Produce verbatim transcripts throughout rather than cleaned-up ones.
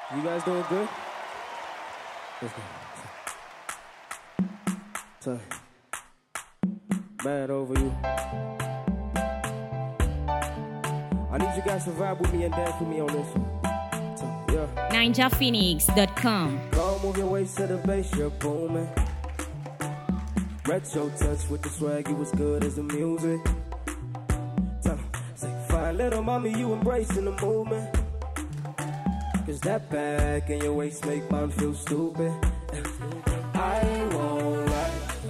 You guys doing good? Let's go. So, mad over you. I need you guys to vibe with me and dance with me on this one. So, yeah. Ninja Phoenix dot com. Go move your waist to the bass, you're booming. Retro touch with the swag, you was good as the music. So, say, fine little mommy, you embracing the movement. Cause that back in your waist make mine feel stupid. I won't lie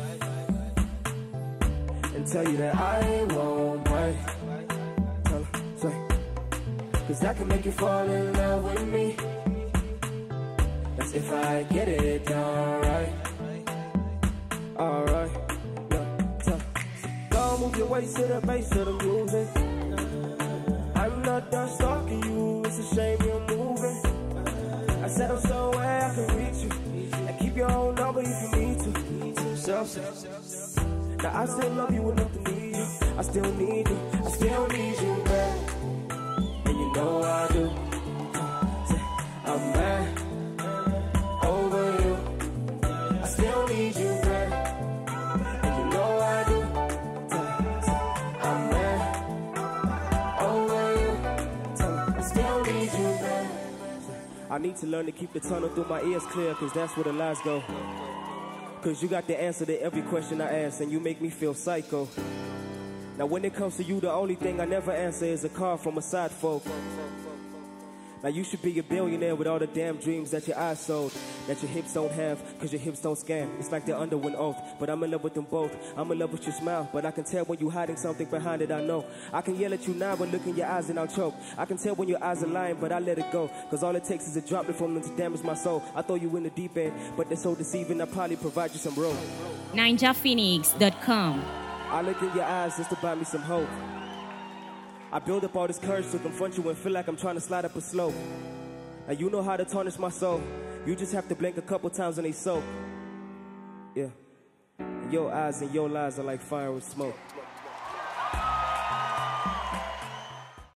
and tell you that I won't bite. Tell her, say, cause I can make you fall in love with me. That's if I get it done right. Alright, yeah, tell her, go move your waist to the bass of the music. I'm not done stalking you, it's a shame you're moving. I said I'm somewhere I can reach you, and keep your own number if you need to. So, now I still love you enough to need you. I still need you, I still need you, man. And you know I do. I'm mad over you. I still need you, man. And you know I do. I'm mad over you. I still need you, man. I need to learn to keep the tunnel through my ears clear, cause that's where the lies go. Cause you got the answer to every question I ask, and you make me feel psycho. Now when it comes to you, the only thing I never answer is a call from a side folk. Now you should be a billionaire with all the damn dreams that your eyes sold, that your hips don't have, cause your hips don't scan. It's like they're under an oath, but I'm in love with them both. I'm in love with your smile, but I can tell when you're hiding something behind it, I know. I can yell at you now, but look in your eyes and I'll choke. I can tell when your eyes are lying, but I let it go. Cause all it takes is a droplet from them to damage my soul. I throw you in the deep end, but they're so deceiving, I probably provide you some rope. Ninja Phoenix dot com. I look in your eyes just to buy me some hope. I build up all this courage to confront you and feel like I'm trying to slide up a slope. And you know how to tarnish my soul. You just have to blink a couple times and they soak. Yeah. And your eyes and your lies are like fire and smoke.